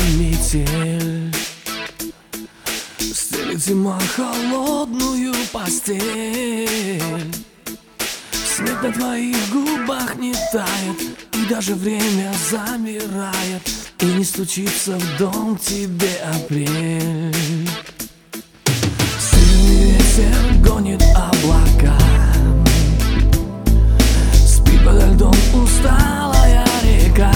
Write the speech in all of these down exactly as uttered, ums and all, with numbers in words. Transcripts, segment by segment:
метель, стелит зима холодную постель. Снег на твоих губах не тает, и даже время замирает, и не стучится в дом к тебе апрель. Сильный ветер гонит облака, спит подо льдом усталая река,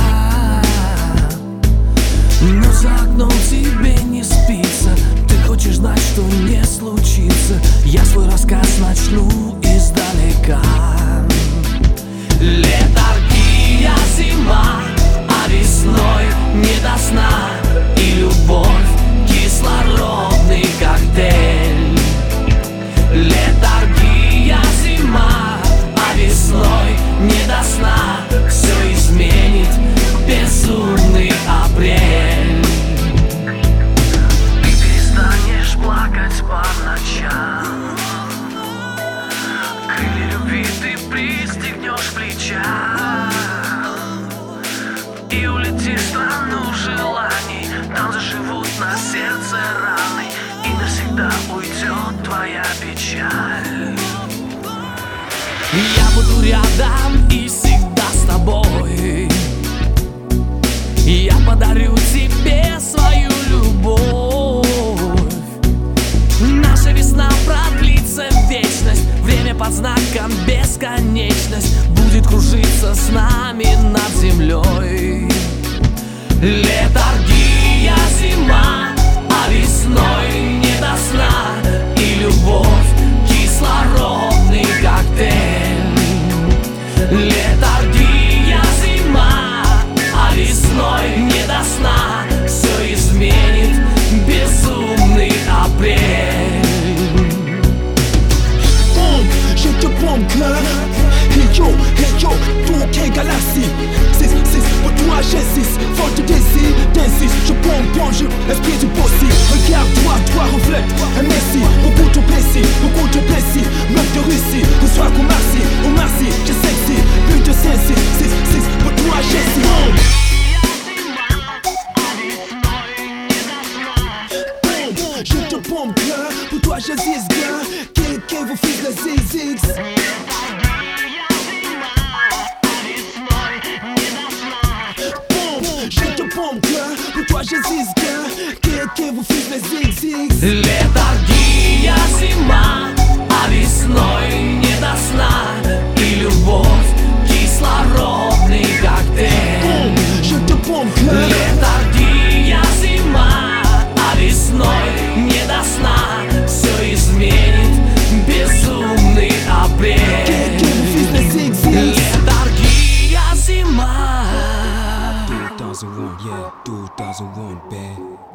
но за окном тебе не спится. Ты хочешь знать, что не случится. Я свой рассказ начну издалека. Летаргия, зима, а весной не до сна, и любовь — кислородный коктейль. Летаргия, зима, а весной не до сна, все изменит безумный апрель. Ты перестанешь плакать по ночам, крылья любви ты пристегнешь в плечах, и улетишь в страну желаний. Там заживут на сердце раны, и навсегда уйдет твоя печаль. Я буду рядом и всегда с тобой. Я подарю тебе свою любовь. Наша весна продлится вечность, время под знаком бесконечность будет кружиться с нами над землей. Летаргия, зима, а весной не до сна, и любовь — кислородный коктейль. Летаргия, зима, а весной не до сна, все изменит безумный апрель. Je te prends cœur. Hey yo, hey yo, toutes les galaxies. six, six, pour toi j'insiste. Forte désir, t'insiste. Je prends, prends, je esprit du possible. Regarde-toi, toi reflète un messie. Beaucoup trop précis, beaucoup trop précis. Meuf de Russie, que soit qu'on merci. Oh merci, je sexy. Plus de cinq, six, six, six, pour toi j'insiste. Je te pompe cœur, pour toi je zis gars. Qui, qui vous fils de zizix. Je te pompe cœur, pour toi je zis gars. Qui, qui vous fils de zizix. Летаргия, зима, а весной не до сна, и любовь — кислородный коктейль. Je te pompe cœur. Летаргия, зима, а весной не до сна, все изменит безумный апрель. Летаргия, зима. two thousand one, yeah, two thousand one, babe.